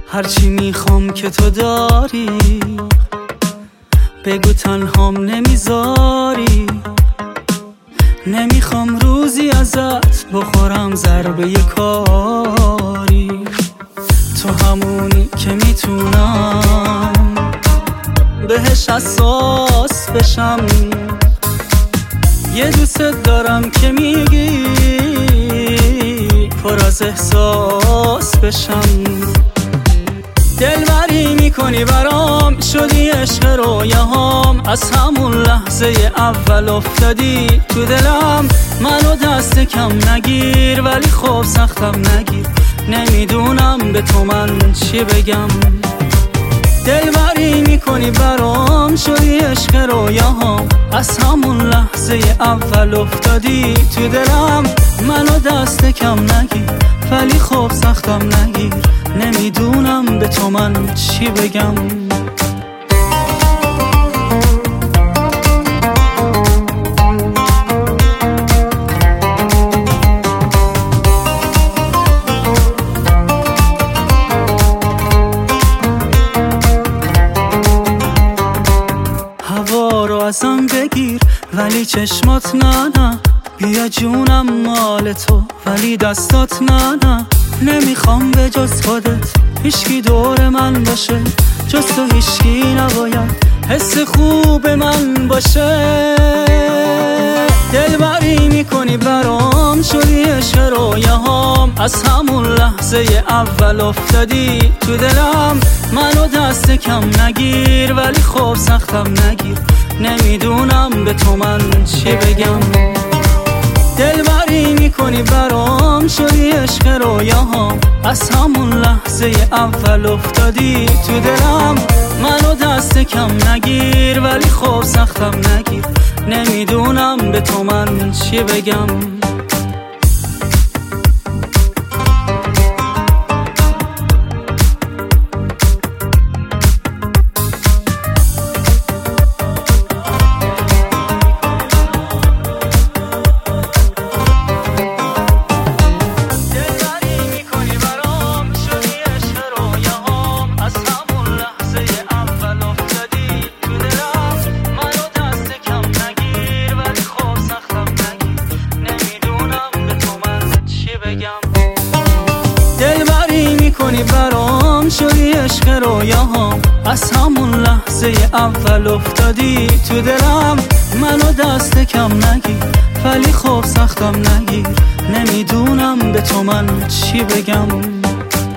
هرچی میخوام که تو داری، بگو تنهام نمیذاری. نمیخوام روزی ازت بخورم ضربه کاری. تو همونی که میتونم بهش حساس بشم. یه دوست دارم که میگی پر از احساس بشم. دلبری میکنی برام، شدی عشق رویاهام. از همون لحظه اول افتادی تو دلم. منو دست کم نگیر، ولی خب سختم نگیر. نمیدونم به تو من چی بگم. دلبری میکنی برام، شدی عشق رویاهام. از همون لحظه اول افتادی تو دلم. منو دست کم نگیر، ولی خب سختم نگیر. نمیدونم به تو من چی بگم. هوا رو ازم بگیر ولی چشمات نه. بیا جونم مال تو ولی دستات نه. نمیخوام به جز خودت هیچکی دور من باشه. جز تو هیچکی نباید حس خوب من باشه. دلبری میکنی برام، شدی عشق رویاهام. از همون لحظه اول افتادی تو دلم. منو دست کم نگیر، ولی خب سختم نگیر. نمیدونم به تو من چی بگم. دلبری میکنی برام، شدی عشق رویاهام. از همون لحظه اول افتادی تو دلم. منو دست کم نگیر، ولی خب سختم نگیر. نمیدونم به تو من چی بگم. دلبری میکنی برام، شدی عشق رویاهام. از همون لحظه اول افتادی تو دلم. منو دست کم نگیر، ولی خب سختم نگیر. نمیدونم به تو من چی بگم.